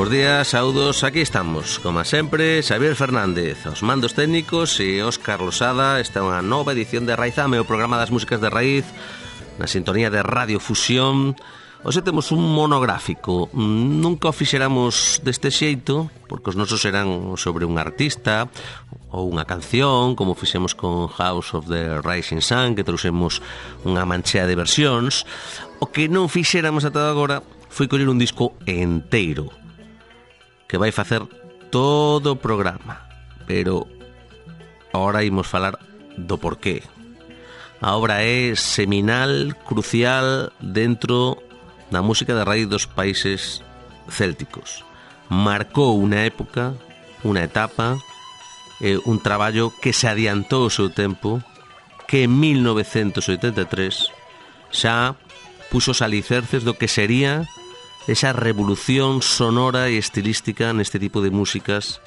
Bos días, saudos, aquí estamos. Como sempre, Xavier Fernández, os mandos técnicos e Óscar Losada. Esta é unha nova edición de Raizame, o programa das músicas de raíz, na sintonía de Radio Fusión. Hoxe temos un monográfico. Nunca o fixéramos deste xeito, porque os nosos eran sobre un artista ou unha canción, como fixemos con House of the Rising Sun, que trouxemos unha manchea de versións. O que non fixéramos ata agora foi coller un disco enteiro, que vai facer todo o programa, pero agora imos falar do porqué. A obra é seminal, crucial dentro da música de raíz dos países célticos. Marcou unha época, unha etapa, un traballo que se adiantou o seu tempo, que en 1983 xa puxo os alicerces do que sería esa revolución sonora e estilística neste tipo de músicas.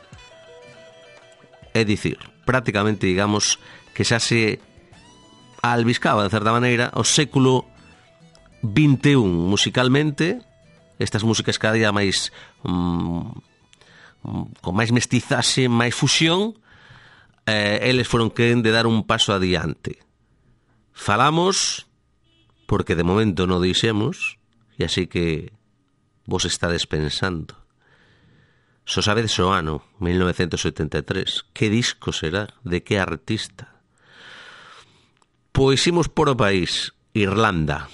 É dicir, prácticamente, digamos, que xa se albiscaba, de certa maneira, o século XXI musicalmente. Estas músicas cada día máis con máis mestizaxe, máis fusión, eles foron quen de dar un paso adiante. Falamos, porque de momento non dixemos, e así que vos estades pensando, só sabedes o ano 1973, que disco será, de que artista? Pois imos por o país, Irlanda.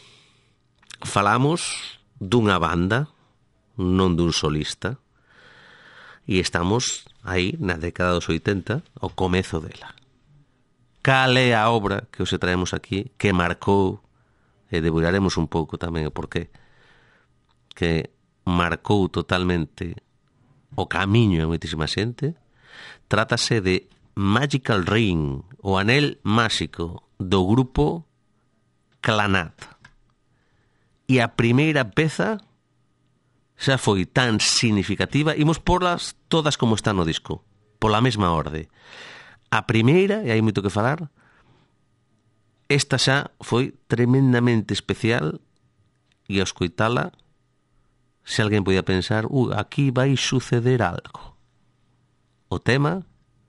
Falamos dunha banda, non dun solista, e estamos aí na década dos 80, ao comezo dela. Cal é a obra que os traemos aquí, que marcou, e debullaremos un pouco tamén o porqué, que marcou totalmente o camiño a moitísima xente? Trátase de Magical Ring, o anel máxico do grupo Clannad. E a primeira peza xa foi tan significativa, imos porlas todas como están no disco, pola mesma orde. A primeira, e hai moito que falar, esta xa foi tremendamente especial, e ao escoitala, se alguén podía pensar, aquí vai suceder algo. O tema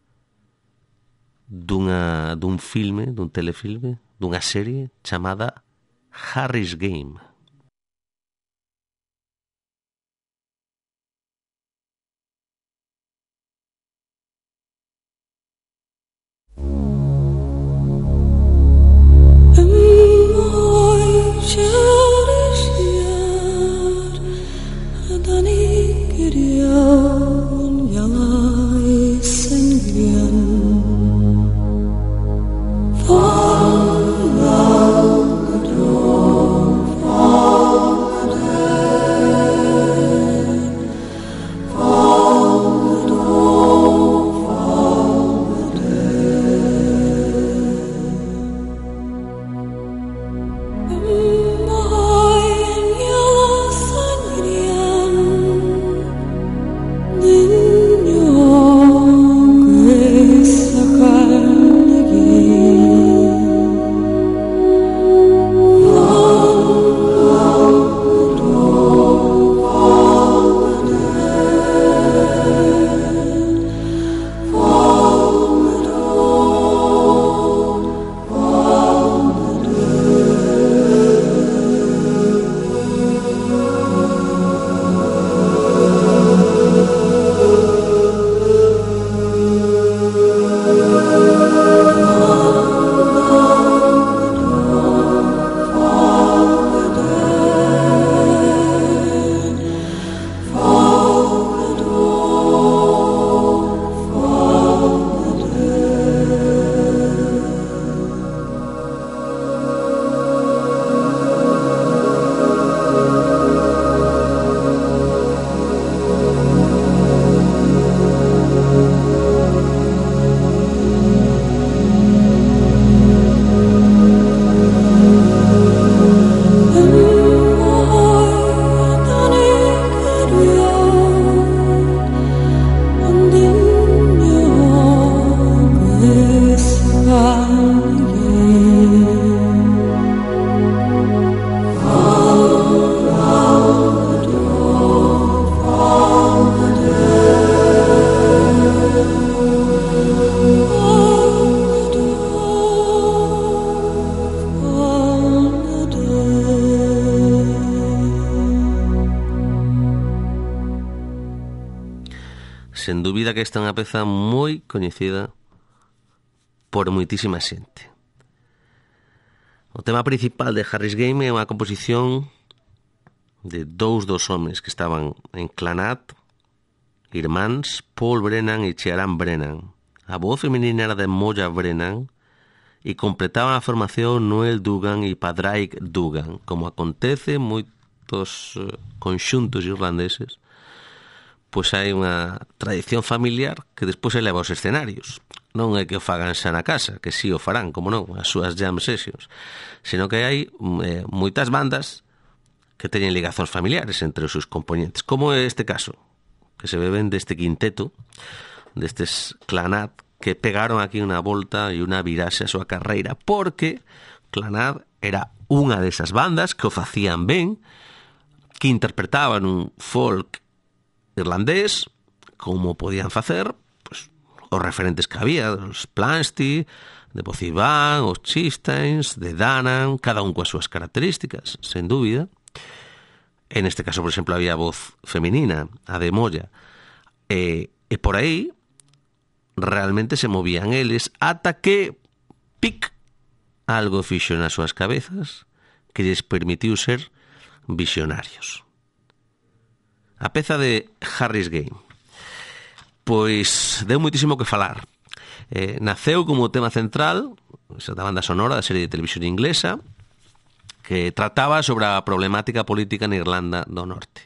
dun filme, dun telefilme, dunha serie chamada Harry's Game. Fall, sen dúbida que esta é unha peza moi coñecida por moitísima xente. O tema principal de Harris Game é unha composición de dous dos homes que estaban en Clanat, irmáns Paul Brennan e Ciaran Brennan. A voz feminina era de Moya Brennan e completaban a formación Noel Dugan e Padraig Dugan. Como acontece en moitos conxuntos irlandeses, pois hai unha tradición familiar que despois eleva aos escenarios. Non é que o fagan xa na casa, que si o farán, como non, as súas jam sessions, sino que hai moitas bandas que teñen ligazóns familiares entre os seus componentes, como é este caso, que se beben deste quinteto, destes Clanat, que pegaron aquí unha volta e unha viraxe a súa carreira, porque Clanat era unha desas bandas que o facían ben, que interpretaban un folk irlandés, como podían facer pues, os referentes que había, os Plansti, de Bocivan, os Chieftains, de Danan, cada un coas súas características, sen dúbida. En este caso, por exemplo, había voz feminina, a de Moya, e por aí realmente se movían eles ata que pic, algo fixo nas súas cabezas que lles permitiu ser visionarios. A peza de Harris Game pois deu moitísimo que falar. Naceu como tema central da banda sonora da serie de televisión inglesa que trataba sobre a problemática política na Irlanda do Norte.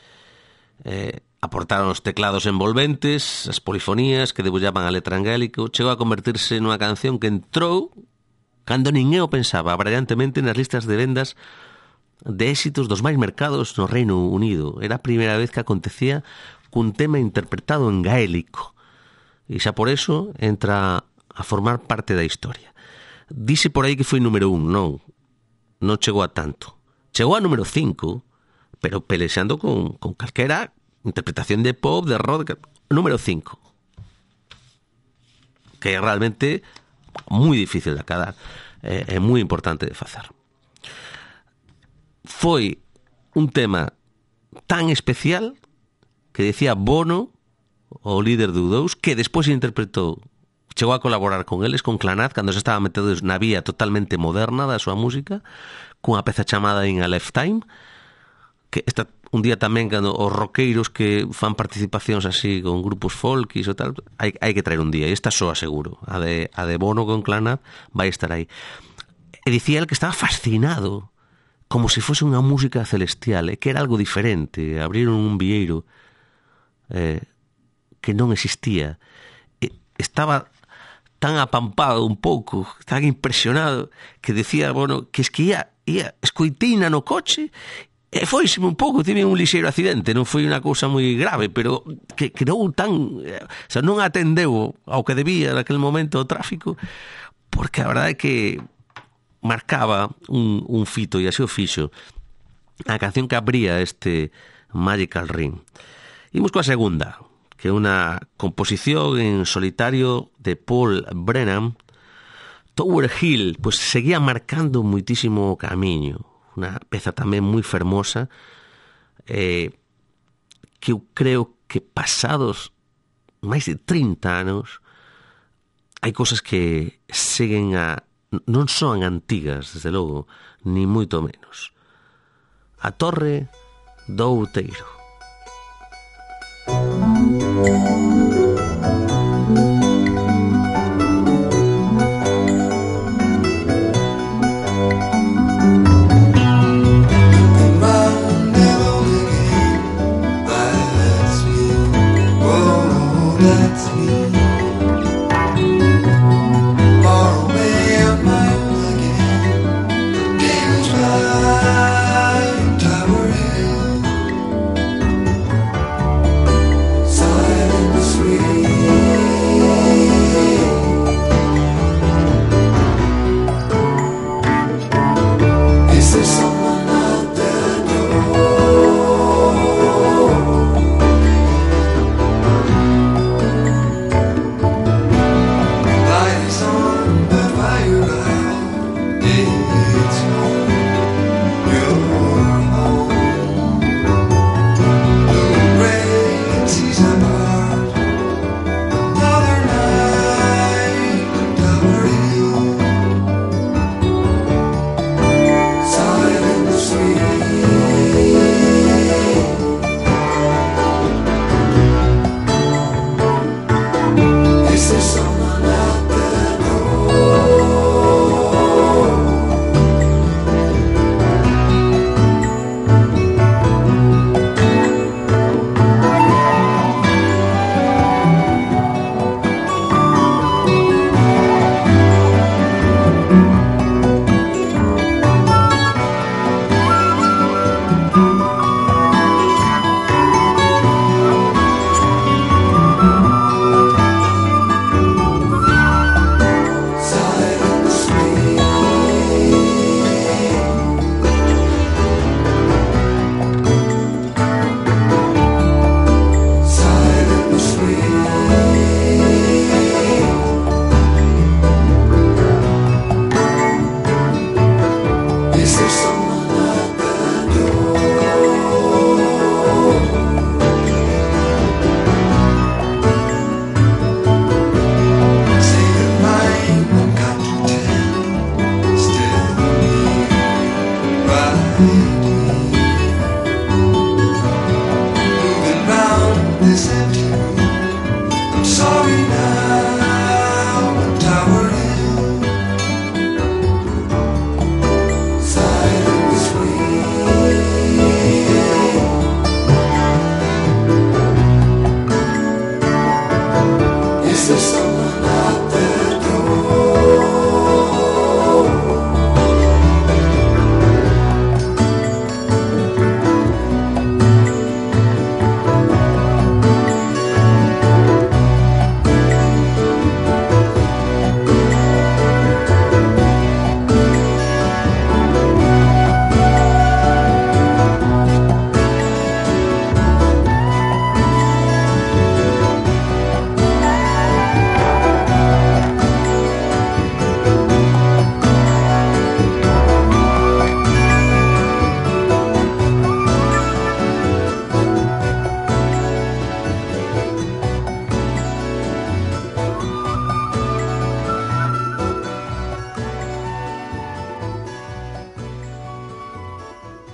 Aportaron os teclados envolventes, as polifonías que debullaban a letra en gaélico. Chegou a convertirse nunha canción que entrou, cando nin eu pensaba, brillantemente nas listas de vendas de éxitos dos máis mercados no Reino Unido. Era a primeira vez que acontecía cun tema interpretado en gaélico. E xa por eso entra a formar parte da historia. Dice por aí que foi número 1, non chegou a tanto. Chegou a número 5, pero pelexando con calquera interpretación de pop, de rock, número 5. Que é realmente moi difícil de acadar. É moi importante de facer. Foi un tema tan especial que decía Bono, o líder do U2, que despois interpretou, chegou a colaborar con eles, con Clanat, cando se estaba metidos na vía totalmente moderna da súa música, cunha peza chamada In a Lifetime, que esta un día tamén cando os roqueiros que fan participacións así con grupos folk e tal, hai que traer un día, e esta soa seguro, a de Bono con Clanat vai estar aí. E dicía el que estaba fascinado, como se fose unha música celestial, que era algo diferente. Abriron un vieiro que non existía. Estaba tan apampado un pouco, tan impresionado, que decía, bueno, que es que ia escoitina no coche e foiseme un pouco, tive un lixeiro accidente, non foi unha cousa moi grave, pero que non tan, o sea, non atendeu ao que debía naquele momento o tráfico, porque a verdade é que marcaba un fito, e así o fixo, a canción que abría este Magical Ring. Imos coa segunda, que é unha composición en solitario de Paul Brennan. Tower Hill, pois seguía marcando moitísimo o camiño, unha peza tamén moi fermosa, que eu creo que pasados máis de 30 anos hai cosas que seguen non son antigas, desde logo, ni moito menos. A Torre do Outeiro.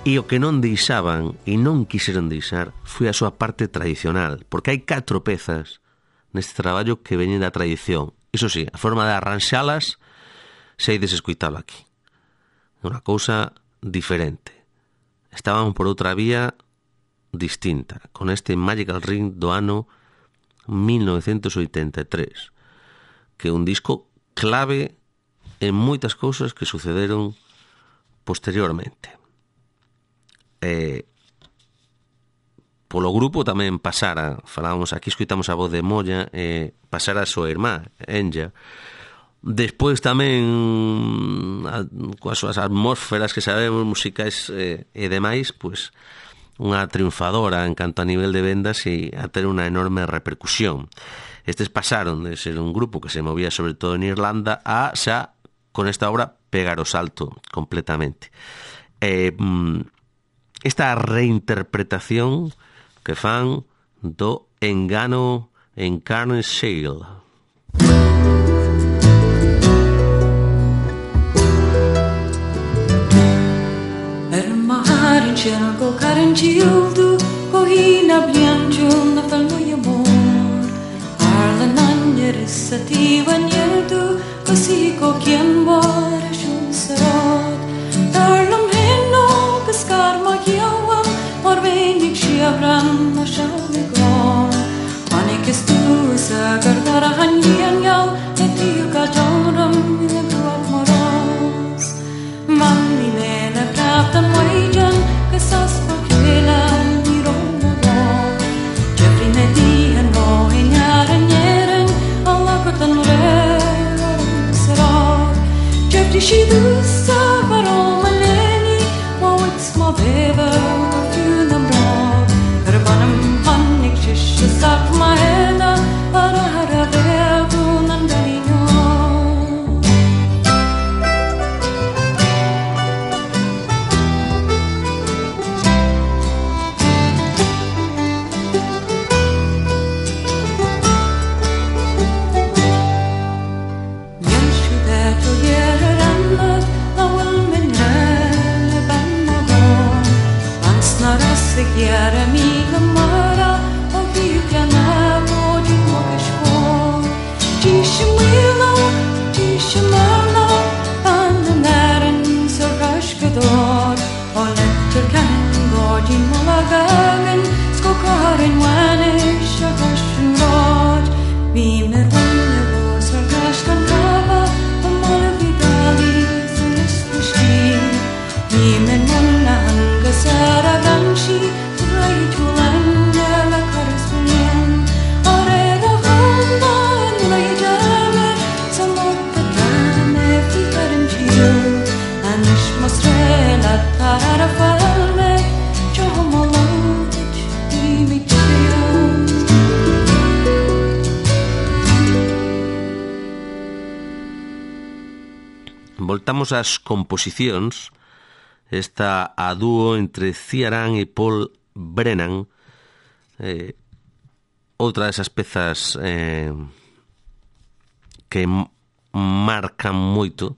E o que non deixaban e non quixeron deixar foi a súa parte tradicional, porque hai 4 pezas neste traballo que veñen da tradición. Iso sí, a forma de arranxalas se hai desescuitalo aquí. É unha cousa diferente. Estaban por outra vía distinta, con este Magical Ring do ano 1983, que é un disco clave en moitas cousas que sucederon posteriormente. Polo grupo tamén pasara, falábamos aquí, escoitamos a voz de Molla, pasara a súa irmá, Enya. Despois tamén, coas súas atmósferas que sabemos, musicais e demais, pois unha triunfadora en canto a nivel de vendas e a ter unha enorme repercusión. Estes pasaron de ser un grupo que se movía sobre todo en Irlanda a xa, con esta obra, pegar o salto completamente. Esta reinterpretación que fan do Engano en Carnage Shale. Marin cielo caren cildu Cohina bliangiul na falmuia mor Arla nanjer sati vanjeldu Così co quien var shun sarot Darlam henno pescar magiawan Mor venik shiavran na shamigon Anik estu sa gardara hanjian yau Etiu ka jauram ina gruat moros Mamni mena kraftan wajan Kasas pakelan ni romo Jeffrey median no enyaran yeren Allah kotan reran serad Jeffrey shidusa varoma leni Mawits ma beva Funam rad Karbanam panik shisha sak ma hena Para hara vegunan dalino Chiara amica mara o fica na voce come scuola ci shimala annaren so rascador o letter can godi malagagen skokaren wanish a hashurot bimer vanne vos rascan kava o malvidali sulistushki bimer nonna hangasara ganshi Voltamos ás composicións. Esta a dúo entre Ciarán e Paul Brennan, outra desas pezas que marcan moito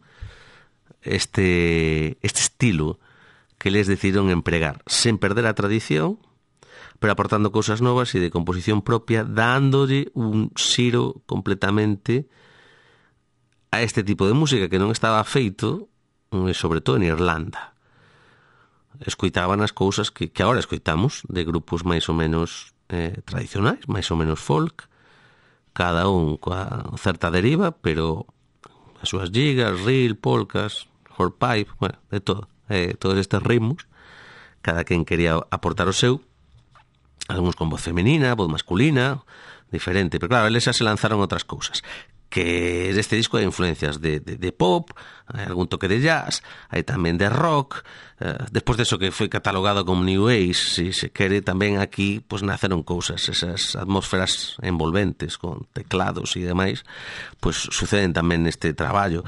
este estilo que les decidiron empregar, sen perder a tradición, pero aportando cousas novas e de composición propia, dándolle un xiro completamente a este tipo de música que non estaba feito, sobre todo en Irlanda. Escoitaban as cousas que agora escoitamos de grupos máis ou menos tradicionais, máis ou menos folk, cada un coa certa deriva, pero as súas gigas, reel, polkas, hornpipe, bueno, de todo, todos estes ritmos, cada quen quería aportar o seu, algúns con voz femenina, voz masculina, diferente, pero claro, eles xa se lanzaron outras cousas. Que deste disco hai influencias de pop, hai algún toque de jazz, hai tamén de rock, despois deso que foi catalogado como New Age, se quere, tamén aquí pues naceron cousas, esas atmósferas envolventes con teclados e demais, pues suceden tamén neste traballo,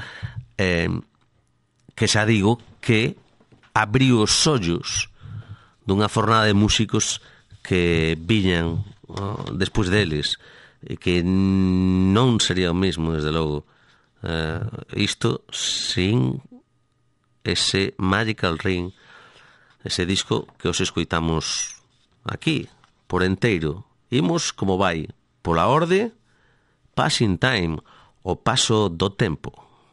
que xa digo que abriu os ollos dunha fornada de músicos que viñan despois deles, e que non sería o mesmo, desde logo, isto sin ese Magical Ring ese disco que os escoitamos aquí, por enteiro. Imos como vai, pola orde, Passing Time, o paso do tempo.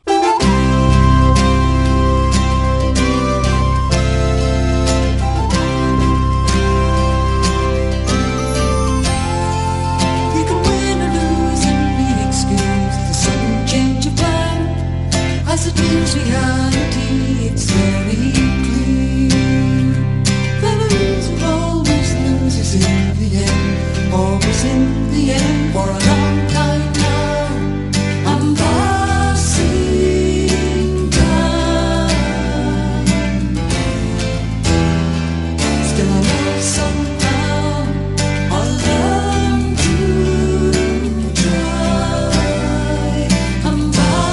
As it is reality, it's very clear. The loser always loses in the end, always in the end. For a long time now, I'm passing time. Still I know somehow I'll learn to try. I'm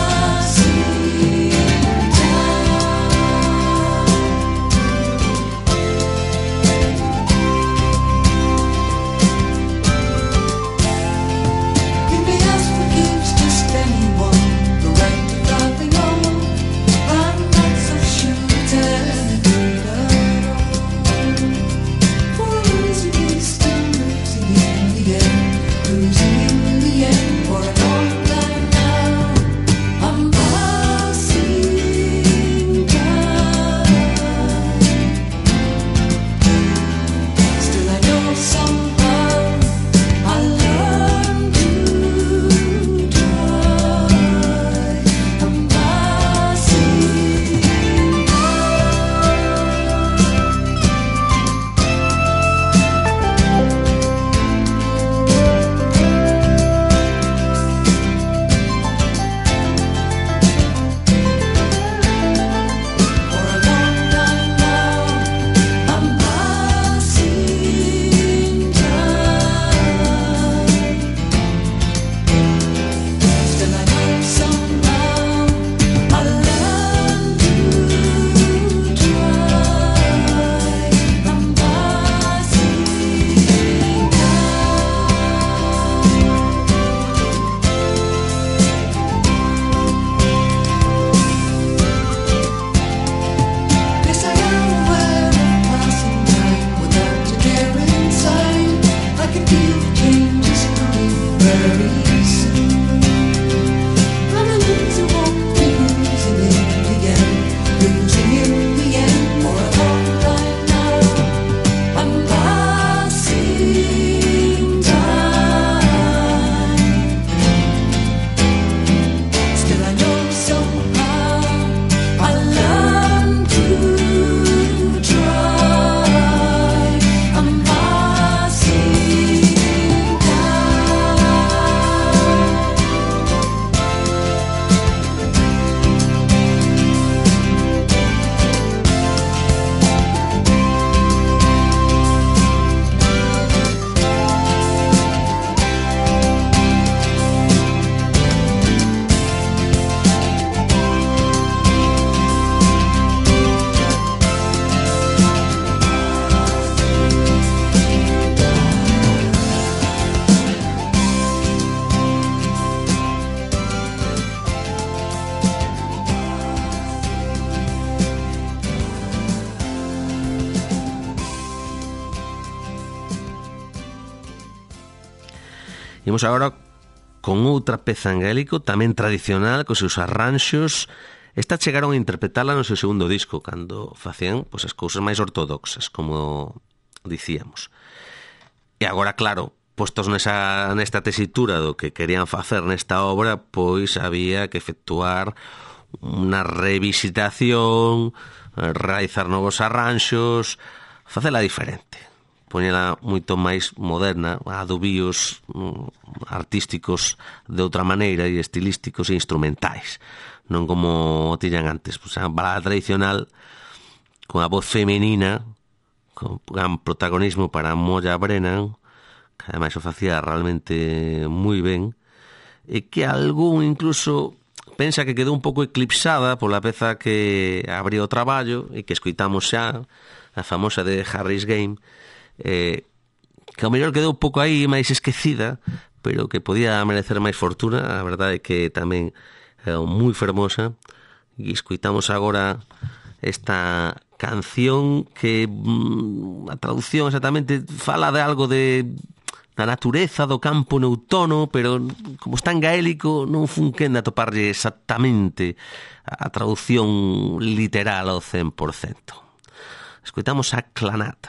Imos agora con outra peza angélico, tamén tradicional, cos seus arranxos. Esta chegaron a interpretala no seu segundo disco, cando facían pois, as cousas máis ortodoxas, como dicíamos. E agora, claro, postos nesta tesitura do que querían facer nesta obra, pois había que efectuar unha revisitación, realizar novos arranxos, facela diferente, poñela moito máis moderna, a dubíos artísticos de outra maneira e estilísticos e instrumentais, non como tiñan antes, pois a balada tradicional con a voz femenina, con gran protagonismo para Moya Brennan, que ademais o facía realmente moi ben, e que algún incluso pensa que quedou un pouco eclipsada pola peza que abriu o traballo e que escoitamos xa, a famosa de Harry's Game, que ao mellor quedou un pouco aí máis esquecida, pero que podía merecer máis fortuna. A verdade é que tamén é moi fermosa, e escoitamos agora esta canción que a traducción exactamente fala de algo da natureza do campo no outono, pero como está en gaélico non fun quen de atoparlle exactamente a traducción literal ao 100%. Escoitamos a Clanat.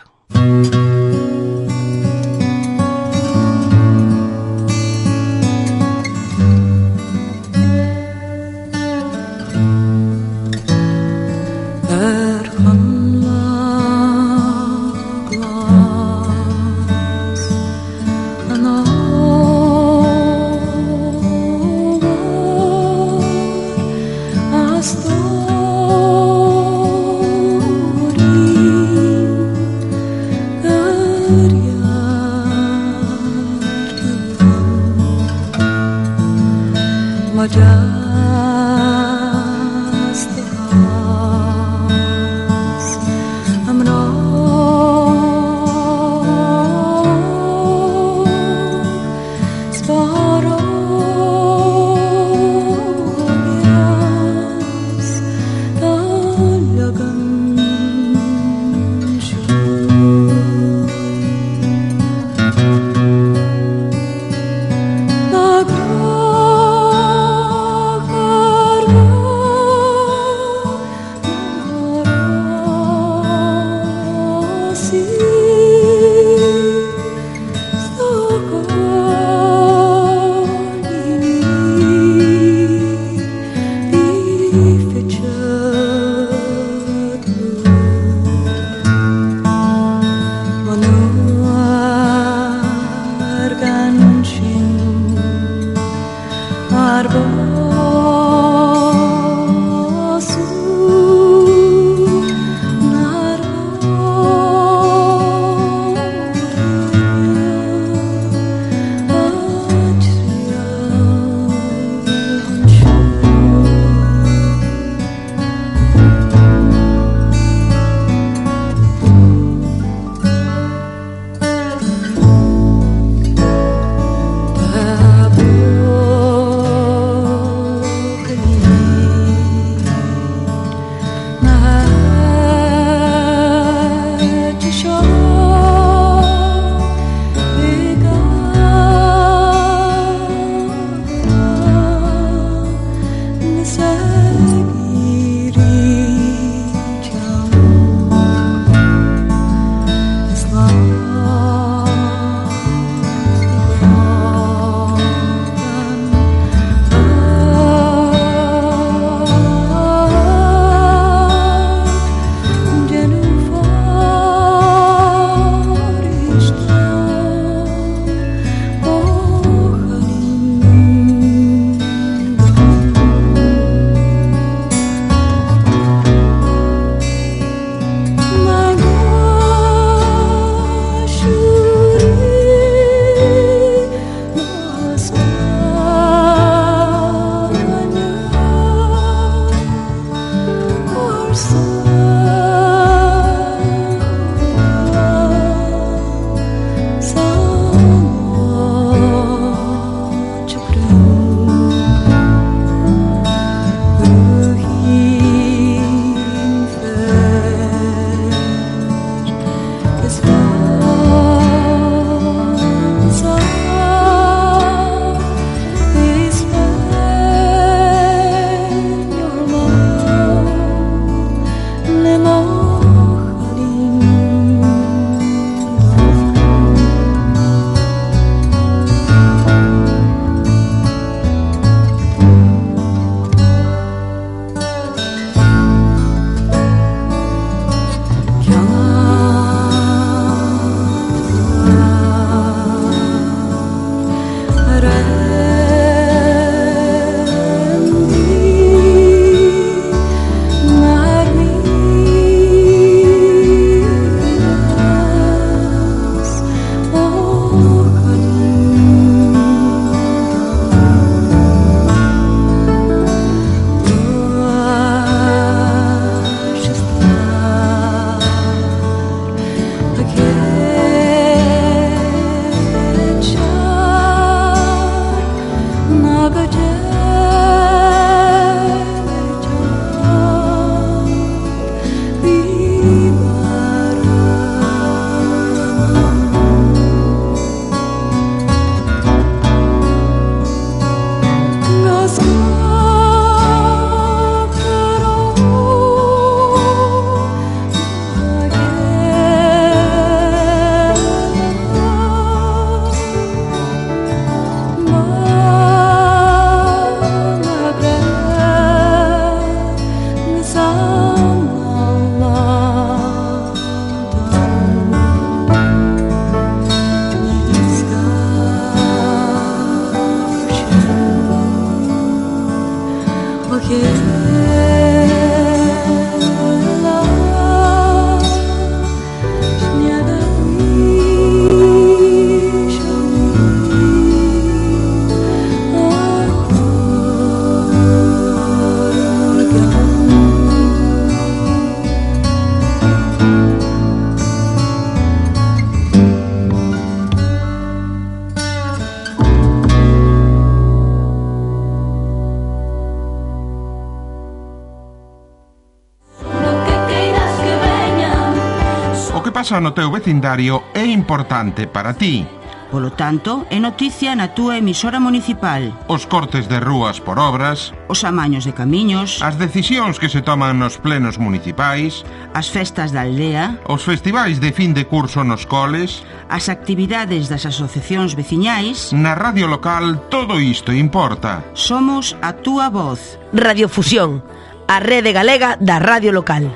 pasa no teu vecindario é importante para ti. Polo tanto, é noticia na túa emisora municipal. Os cortes de rúas por obras, Os amaños de camiños, as decisións que se toman nos plenos municipais, as festas da aldea, os festivais de fin de curso nos coles. as actividades das asociacións veciñais. Na radio local todo isto importa. Somos a túa voz. Radiofusión, a rede galega da radio local.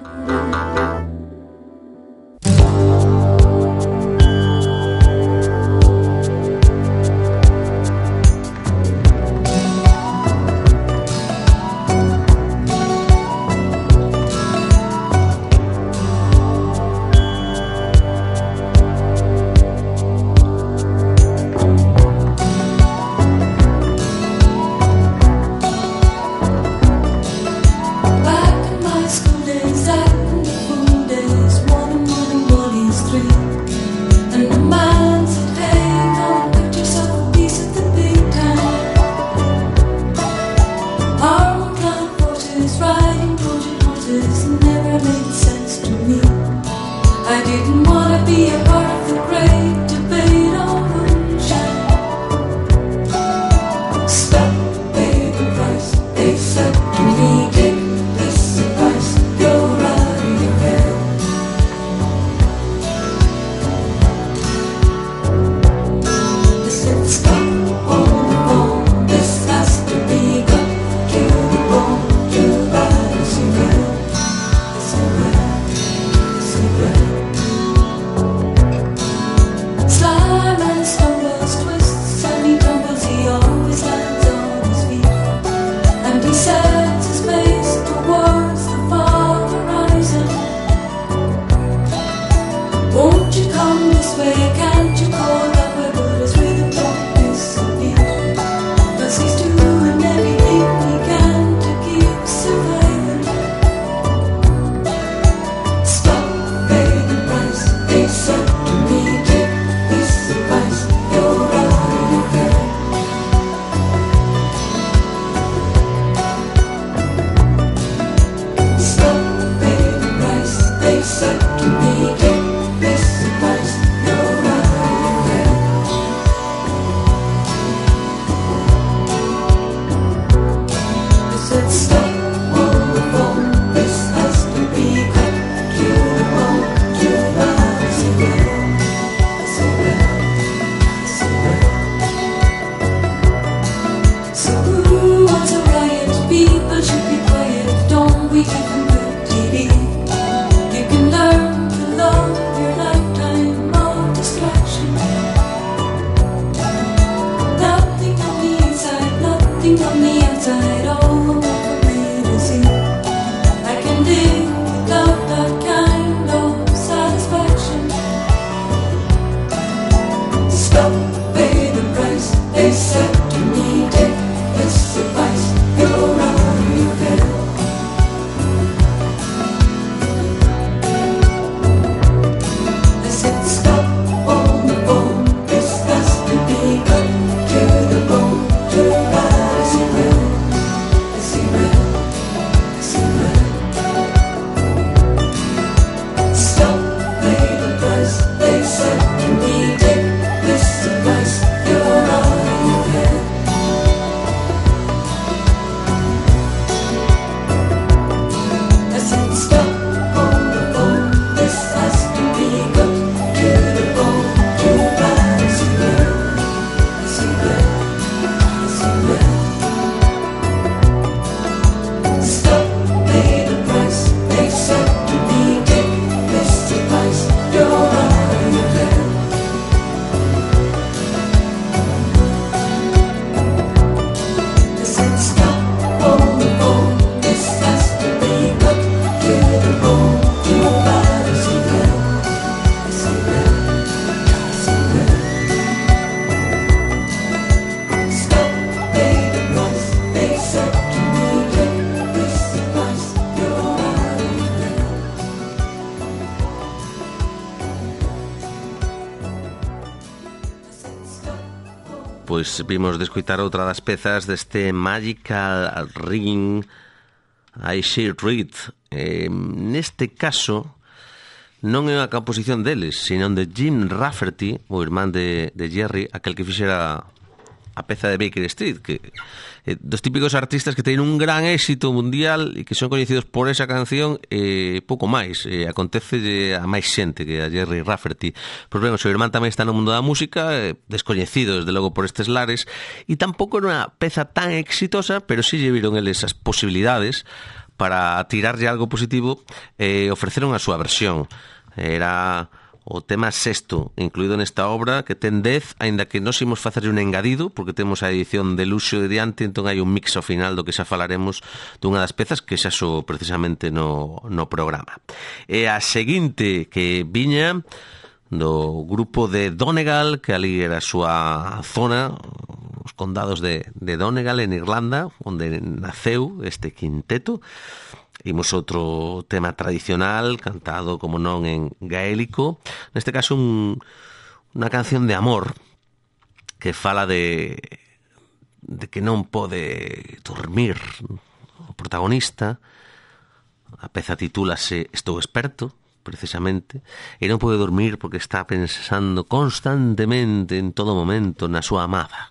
Back in my school days, I Pois vimos de escoitar outra das pezas deste Magical Ring I Shall Read. Neste caso non é unha composición deles, sino de Jim Rafferty, o irmán de Jerry, aquel que fixera a peza de Baker Street, que dos típicos artistas que teñen un gran éxito mundial e que son coñecidos por esa canción e pouco máis. Acontece a máis xente que a Jerry Rafferty. Pois ben, o seu irmán tamén está no mundo da música, descoñecido desde logo por estes lares, e tampouco era unha peza tan exitosa, pero sí lle viron eles as posibilidades para tirarlle algo positivo e ofreceron a súa versión. Era o tema sexto incluído nesta obra, que ten 10, aínda que nós imos facerlle un engadido, porque temos a edición de luxo de diante, entón hai un mix ao final do que xa falaremos dunha das pezas que xa sou precisamente no programa. E a seguinte que viña do grupo de Donegal, que ali era a súa zona, os condados de Donegal en Irlanda, onde naceu este quinteto. Imos outro tema tradicional, cantado, como non, en gaélico. Neste caso, unha canción de amor que fala de que non pode dormir o protagonista. A peza titúlase Estou esperto, precisamente, e non pode dormir porque está pensando constantemente, en todo momento, na súa amada.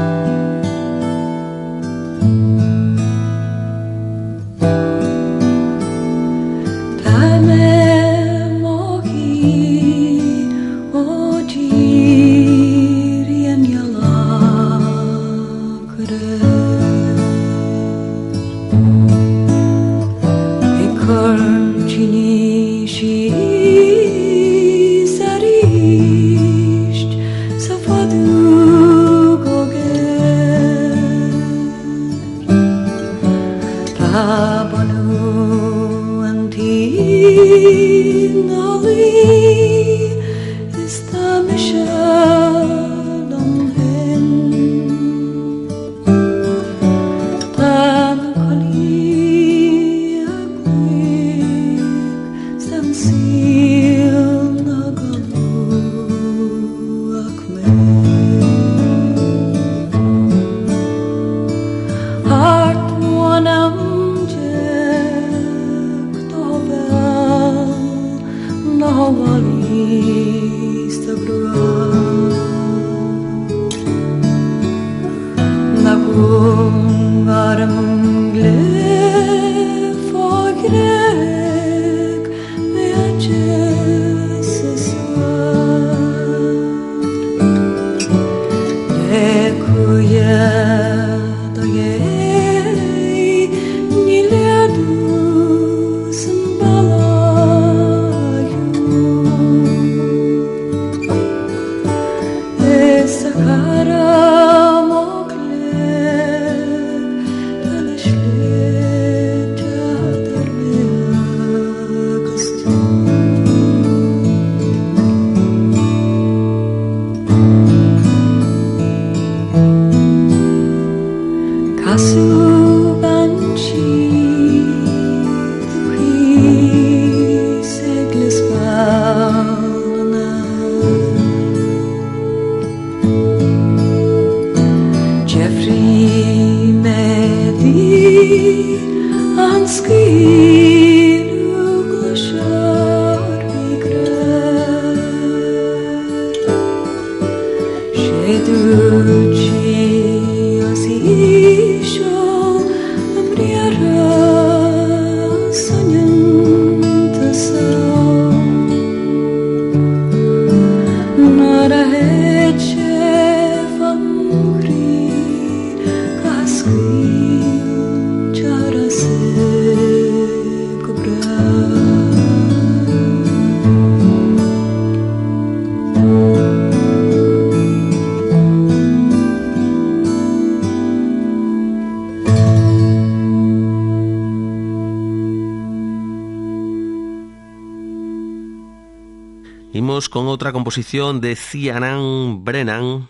Imos con outra composición de Ciaran Brennan,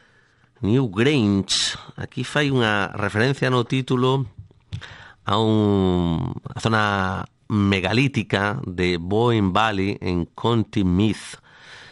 Newgrange. Aquí fai unha referencia no título a a zona megalítica de Boyne Valley en County Meath,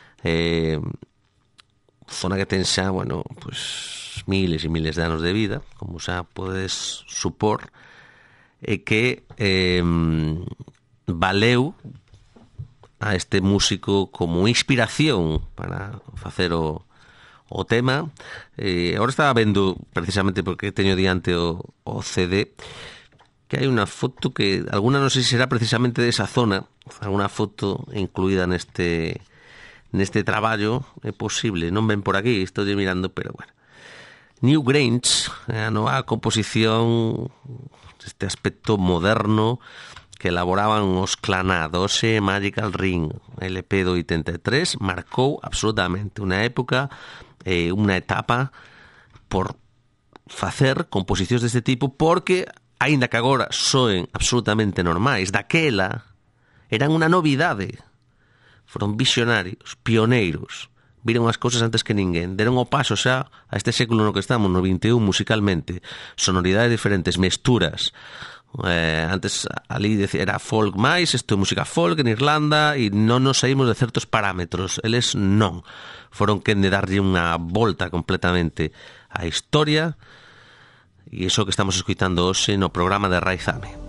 zona que ten xa, bueno, pues miles e miles de anos de vida, como xa podes supor, e que valeu a este músico como inspiración para facer o tema. Agora estaba vendo, precisamente porque teño diante o CD, que hai unha foto que alguna non sei se será precisamente desa zona, alguna foto incluída neste traballo, é posible, non ven por aquí, estou mirando, pero bueno. Newgrange, a nova composición, este aspecto moderno que elaboraban os Clannad, Magical Ring, LP do 83, marcou absolutamente unha época, unha etapa por facer composicións deste tipo, porque aínda que agora soen absolutamente normais, daquela eran unha novidade. Foron visionarios, pioneiros, viron as cousas antes que ninguén, deron o paso xa a este século no que estamos, no 21, musicalmente, sonoridades diferentes, mesturas. Antes ali era folk máis, isto é música folk en Irlanda, e non nos saímos de certos parámetros, eles non. Foron quen de darlle unha volta completamente á historia, e iso que estamos escuitando hoxe no programa de Raizame.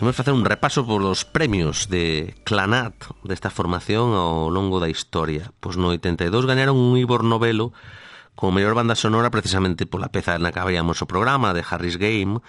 Imos facer un repaso polos premios de Clanat desta formación ao longo da historia. Pois no 82 gañaron un Ivor Novello como mellor banda sonora precisamente pola peza na que abríamos o programa de Harry's Game.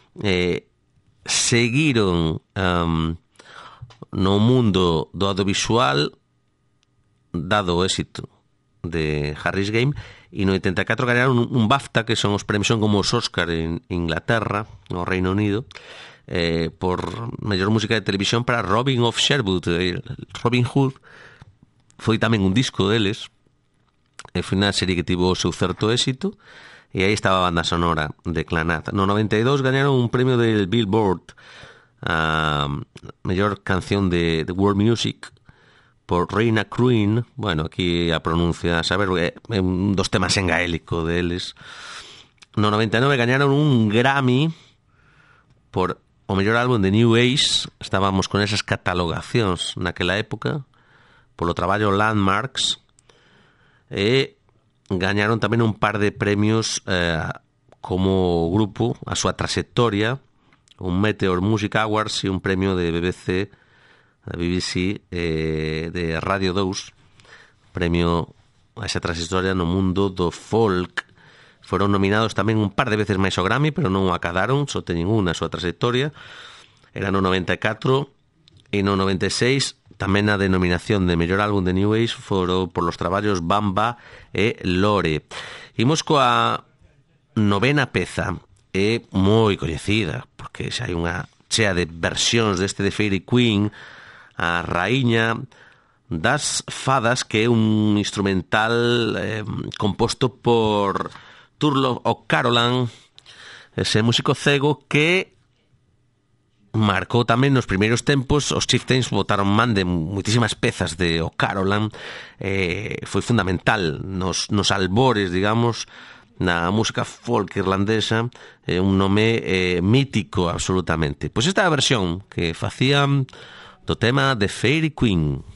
Seguiron no mundo do audiovisual dado o éxito de Harry's Game, e no 84 gañaron un BAFTA, que son os premios, son como os Oscar en Inglaterra, no Reino Unido, por mellor música de televisión para Robin of Sherwood. Robin Hood foi tamén un disco deles, foi unha serie que tivo o seu certo éxito, e aí estaba a banda sonora de Clanat. No 92 gañaron un premio del Billboard a mellor canción de World Music por Reina Cruin. Bueno, aquí a pronuncia, saber, é un dos temas en gaélico deles. No 99 gañaron un Grammy por o mellor álbum de New Age. Estábamos con esas catalogacións naquela época polo traballo Landmarks, e gañaron tamén un par de premios como grupo a súa trayectoria, un Meteor Music Awards e un premio de BBC de Radio 2, premio a esa trayectoria no mundo do folk. Foron nominados tamén un par de veces máis ao Grammy, pero non o acadaron, só teñen unha a súa trayectoria. Era no 94, e no 96 tamén a denominación de mellor álbum de New Age foron por los traballos Bamba e Lore. Imos coa novena peza, é moi coñecida, porque xa hai unha chea de versións deste de Fairy Queen, a Raíña das Fadas, que é un instrumental composto por Turlough O'Carolan, ese músico cego que marcou tamén nos primeiros tempos. Os Chieftains botaron man de muitísimas pezas de O'Carolan, foi fundamental nos albores, digamos, na música folk irlandesa, un nome mítico absolutamente. Pois esta é a versión que facían do tema de Fairy Queen.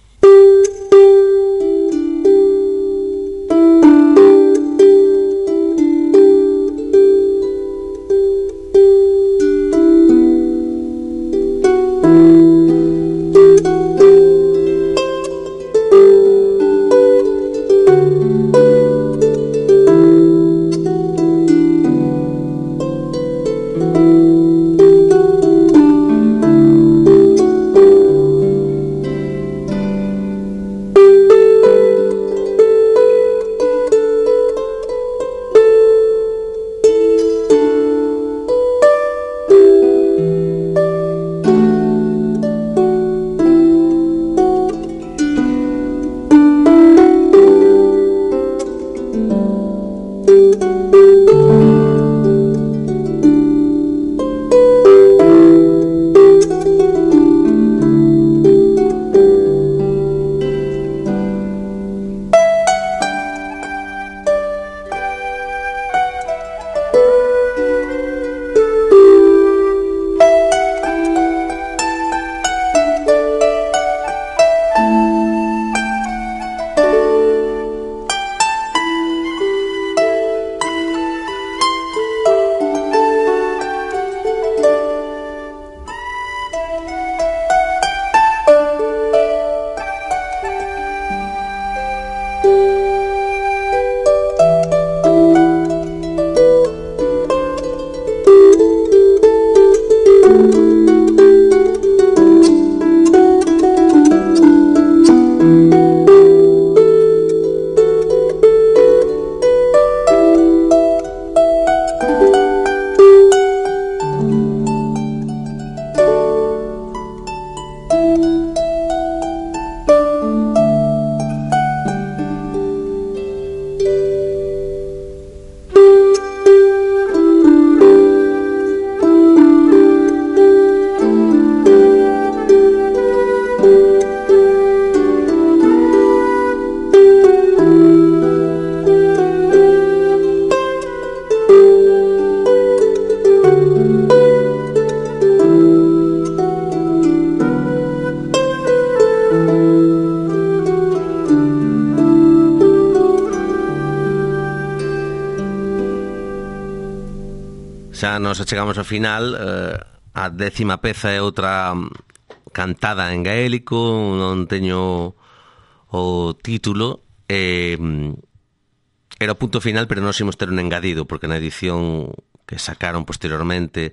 Xa nos achegamos ao final. A 10ª peza é outra cantada en gaélico, non teño o título, era o punto final, pero nós imos ter un engadido, porque na edición que sacaron posteriormente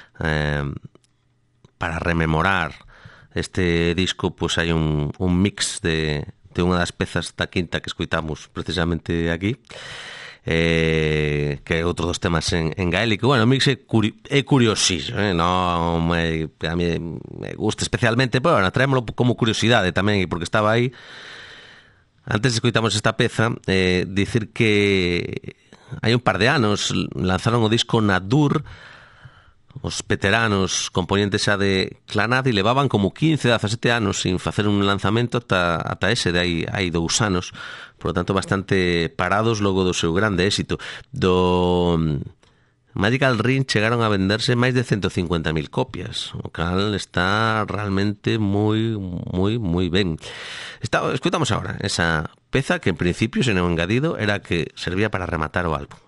para rememorar este disco, pois hai un mix de unha das pezas da quinta que escoitamos precisamente aquí, que é outro dos temas en gaélico. Bueno, o mix é curiosillo, non a mí me gusta especialmente, pero bueno, traémolo como curiosidade tamén, porque estaba aí. Antes de escoitamos esta peza, dicir que hai un par de anos lanzaron o disco Nadur, os veteranos componentes xa de Clanad, e levaban como 15, 17 anos sin facer un lanzamento ata ese de hai 2 anos, por lo tanto bastante parados logo do seu grande éxito. Do Magical Ring chegaron a venderse máis de 150.000 copias, o cal está realmente moi, moi, moi ben. Escoitamos agora esa peza que en principio, sen o engadido, era que servía para rematar o álbum.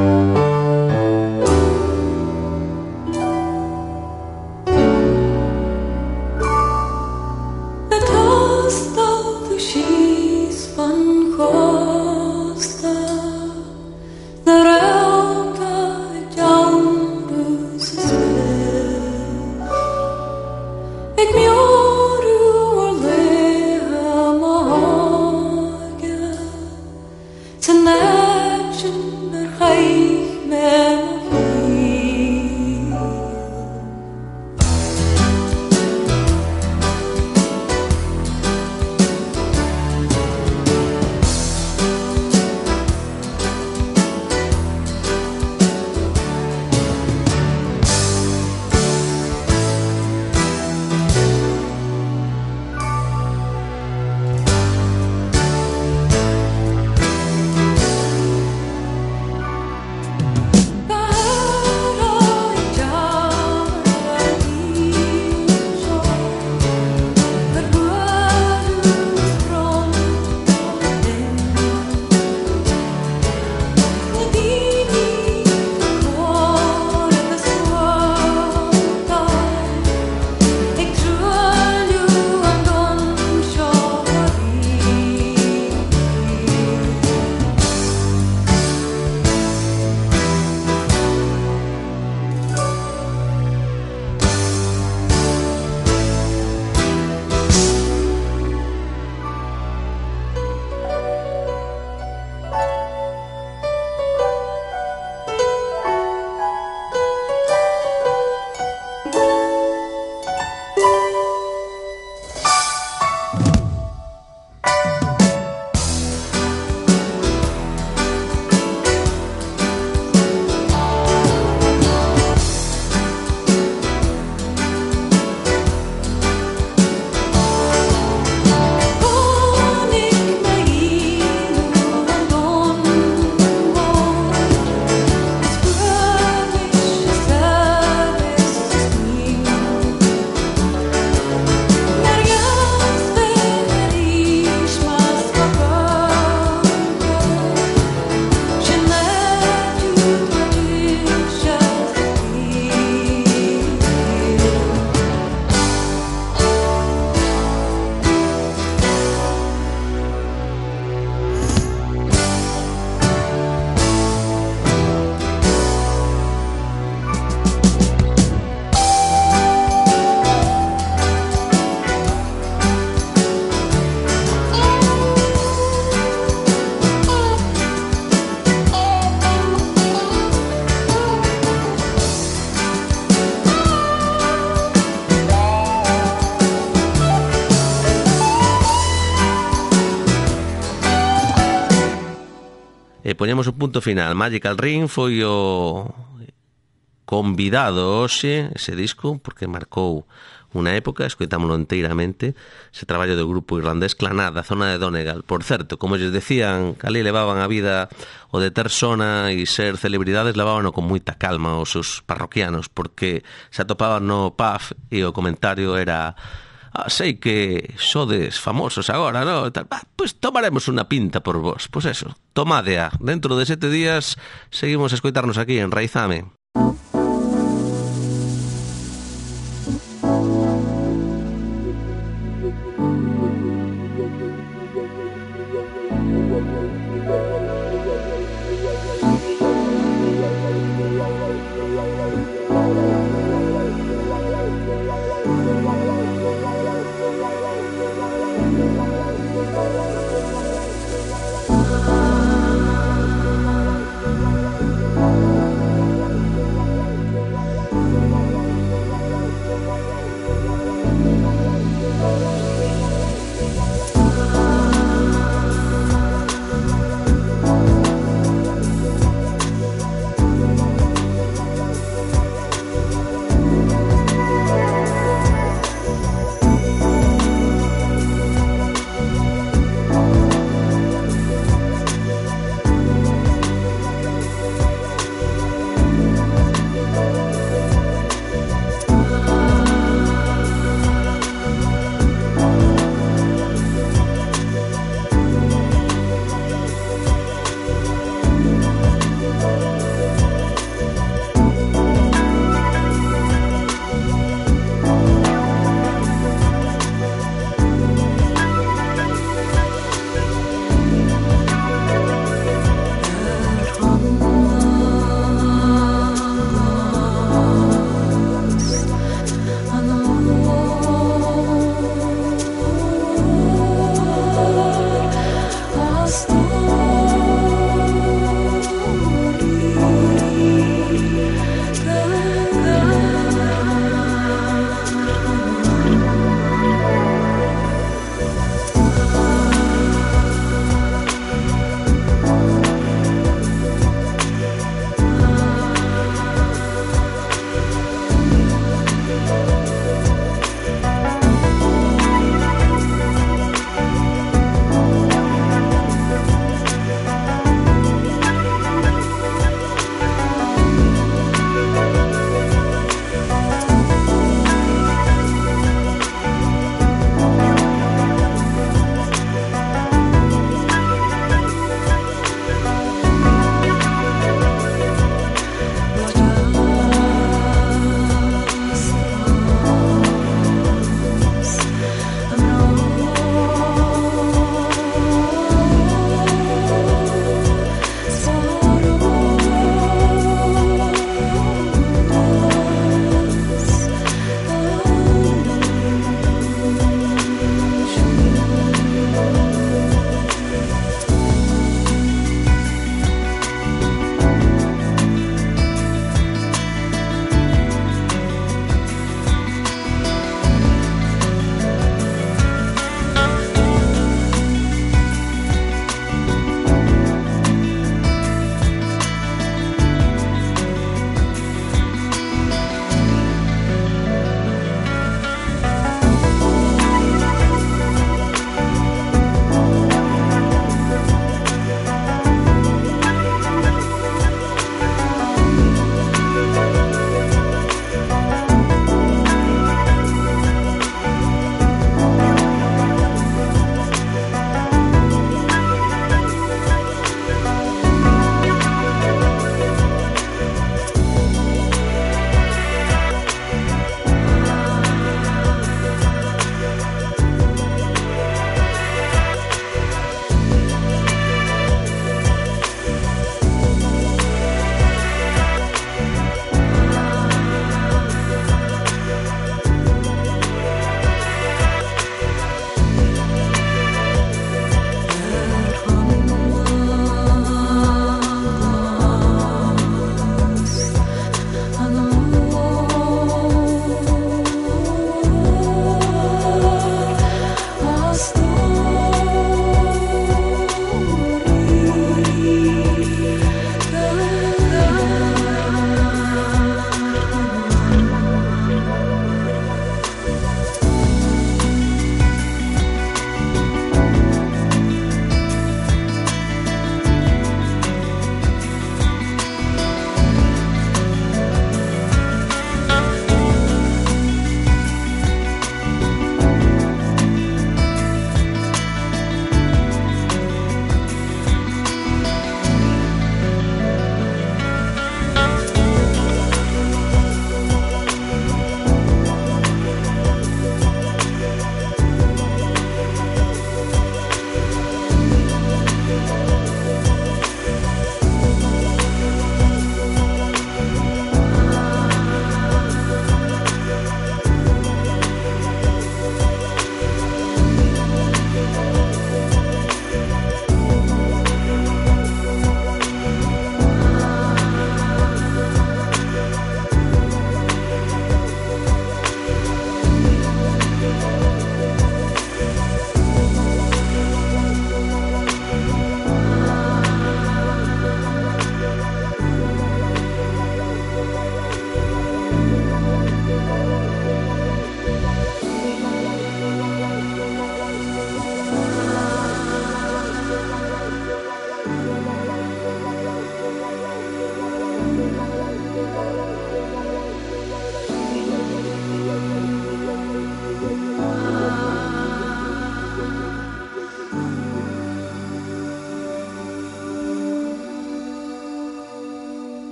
Poñemos un punto final. Magical Ring foi o convidado hoxe, ese disco, porque marcou unha época, escoitámoslo enteiramente, ese traballo do grupo irlandés Clanad, da zona de Donegal. Por certo, como lles decían, que ali levaban a vida o de ter sona e ser celebridades, levábano con moita calma os seus parroquianos, porque se atopaban no pub e o comentario era: sei que sodes famosos agora, ¿no? Pois tomaremos unha pinta por vos. Pois eso, tomadea. Dentro de 7 días seguimos a escoitarnos aquí en Raizame. Thank you.